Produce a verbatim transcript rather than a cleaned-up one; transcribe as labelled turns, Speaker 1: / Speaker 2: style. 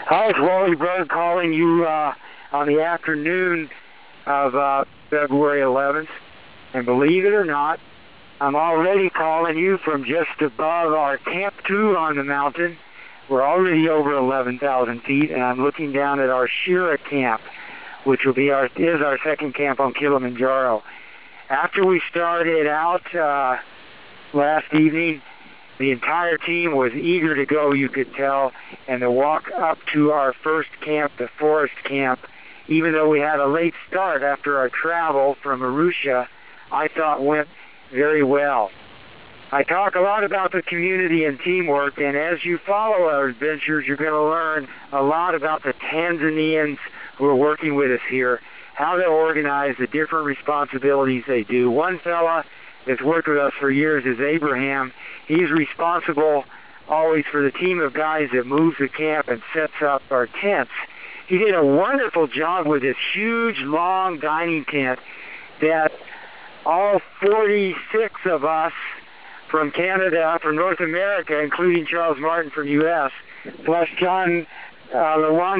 Speaker 1: Hi, it's Wally Bird calling you uh, on the afternoon of uh, February eleventh. And believe it or not, I'm already calling you from just above our Camp two on the mountain. We're already over eleven thousand feet, and I'm looking down at our Shira camp, which will be our is our second camp on Kilimanjaro. After we started out uh, last evening, the entire team was eager to go, you could tell, and the walk up to our first camp, the forest camp, even though we had a late start after our travel from Arusha, I thought went very well. I talk a lot about the community and teamwork, and as you follow our adventures, you're going to learn a lot about the Tanzanians who are working with us here, how they organize the different responsibilities they do. One fella that's worked with us for years is Abraham. He's responsible always for the team of guys that moves the camp and sets up our tents. He did a wonderful job with this huge, long dining tent that all forty-six of us from Canada, from North America, including Charles Martin from U S, plus John uh,